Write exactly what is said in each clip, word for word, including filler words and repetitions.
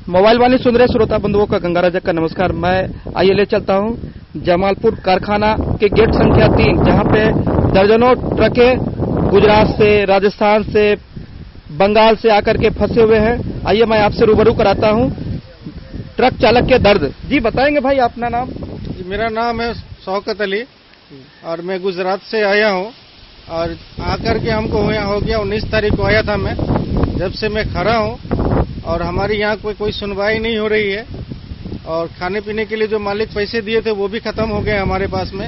Mobile वाणी सुन रहे श्रोता बंधुओं का गंगाराजा का नमस्कार। मैं आइए ले चलता हूं जमालपुर कारखाना के गेट संख्या तीन, जहां पे दर्जनों ट्रकें गुजरात से, राजस्थान से, बंगाल से आकर के फंसे हुए हैं। आइए मैं आपसे रूबरू कराता हूं ट्रक चालक के दर्द। जी बताएंगे भाई अपना नाम? मेरा नाम है शौकत अली और मैं गुजरात से आया हूं और आकर के हमको हो गया उन्नीस तारीख को आया था मैं। जब से मैं खड़ा हूं और हमारी यहाँ कोई कोई सुनवाई नहीं हो रही है और खाने पीने के लिए जो मालिक पैसे दिए थे वो भी खत्म हो गए हमारे पास में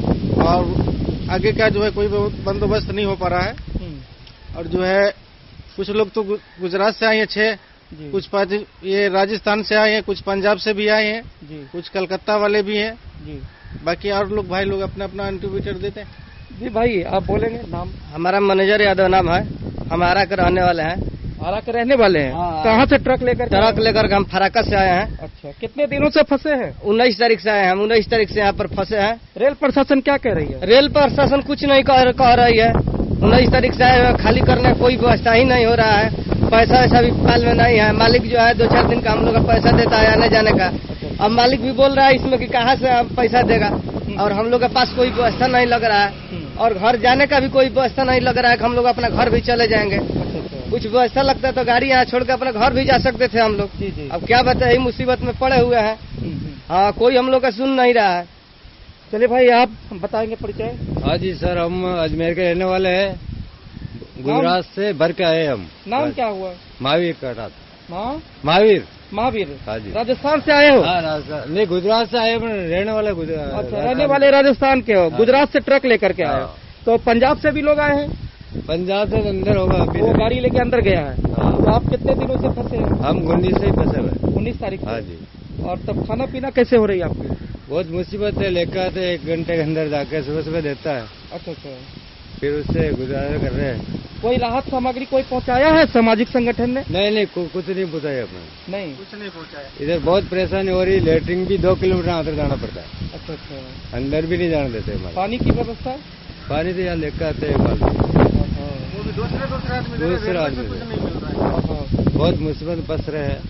और आगे का जो है कोई बंदोबस्त नहीं हो पा रहा है। और जो है कुछ लोग तो गुजरात से आए हैं छह, कुछ पाँच ये राजस्थान से आए हैं, कुछ पंजाब से भी आए हैं, कुछ कलकत्ता वाले भी हैं, बाकी और लोग भाई लोग अपना अपना इंटरव्यूटर देते हैं। जी भाई आप बोलेंगे नाम? हमारा मैनेजर यादव नाम है, हम आरा के रहने वाले हैं। आरा के रहने वाले हैं? हाँ, कहाँ से ट्रक लेकर? ट्रक लेकर हम फराका से आए हैं। अच्छा, कितने दिनों से फंसे हैं? उन्नीस तारीख से आए हैं हम, उन्नीस तारीख से यहाँ पर फंसे हैं। रेल प्रशासन क्या कह रही है? रेल प्रशासन कुछ नहीं कह, कह रही है। उन्नीस तारीख से आए हैं, खाली करने कोई व्यवस्था ही नहीं हो रहा है। पैसा ऐसा भी पाल में नहीं है। मालिक जो है दो चार दिन का हम लोग का पैसा देता है आने जाने का। अब मालिक भी बोल रहा है इसमें कि कहाँ से हम पैसा देगा और हम लोग के पास कोई व्यवस्था नहीं लग रहा है और घर जाने का भी कोई व्यवस्था नहीं लग रहा है कि हम लोग अपना घर भी चले जाएंगे। कुछ व्यवस्था लगता है तो गाड़ी यहाँ छोड़ के अपना घर भी जा सकते थे हम लोग। अब क्या बताए, मुसीबत में पड़े हुए हैं। हाँ, कोई हम लोग का सुन नहीं रहा है। चलिए भाई आप बताएंगे परिचय? हाँ जी सर, हम अजमेर के रहने वाले हैं, गुजरात से भर के आए हम। नाम क्या हुआ? महावीर का रात। महावीर? महावीर। हाँ जी। राजस्थान से आए हो? हाँ राजस्थान नहीं, गुजरात से आए, रहने वाले गुजरात। अच्छा, रहने वाले राजस्थान के हो। गुजरात से ट्रक लेकर के आए हो। तो पंजाब से भी लोग आए हैं? पंजाब से अंदर होगा अभी, वो गाड़ी लेके अंदर गया है। तो आप कितने दिनों से फंसे हैं? हम उन्नीस से ही फंसे हुए। उन्नीस तारीख? हाँ जी। और तब खाना पीना कैसे हो रही है आपकी? बहुत मुसीबत है, लेकर आते एक घंटे के अंदर जाके सुबह सुबह देता है। अच्छा अच्छा, फिर उससे गुजारा कर रहे हैं। कोई राहत सामग्री कोई पहुंचाया है सामाजिक संगठन ने? नहीं नहीं, कुछ नहीं पहुंचाया अपने। नहीं, कुछ नहीं पहुंचाया। इधर बहुत परेशानी हो रही, लेटरिन भी दो किलोमीटर अंदर जाना पड़ता है। अच्छा अच्छा, अंदर भी नहीं जाने देते हमारे। पानी की व्यवस्था? पानी तो यहाँ लेकर आते हैं, वो भी दूसरे दूसरे आदमी दूसरे आदमी कुछ नहीं मिल रहा है। बहुत मुसीबत फंस रहे हैं।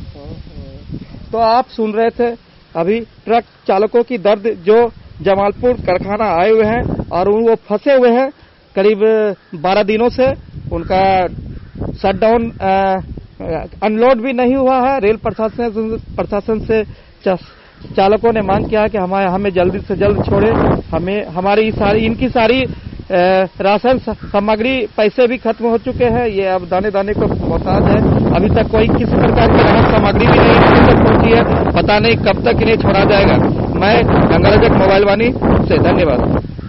तो आप सुन रहे थे अभी ट्रक चालकों की दर्द जो जमालपुर कारखाना आए हुए हैं और वो फंसे हुए हैं करीब बारह दिनों से। उनका शटडाउन अनलोड भी नहीं हुआ है। रेल प्रशासन प्रशासन से चालकों ने मांग किया है कि हमारे हमें जल्दी से जल्द छोड़े। हमें हमारी सारी इनकी सारी राशन सामग्री पैसे भी खत्म हो चुके हैं। ये अब दाने दाने को मोहताज है। अभी तक कोई किसी प्रकार की राहत सामग्री भी नहीं पहुंची है। पता नहीं कब तक इन्हें छोड़ा जाएगा। मैं गंगाराजा मोबाइल वाणी से धन्यवाद।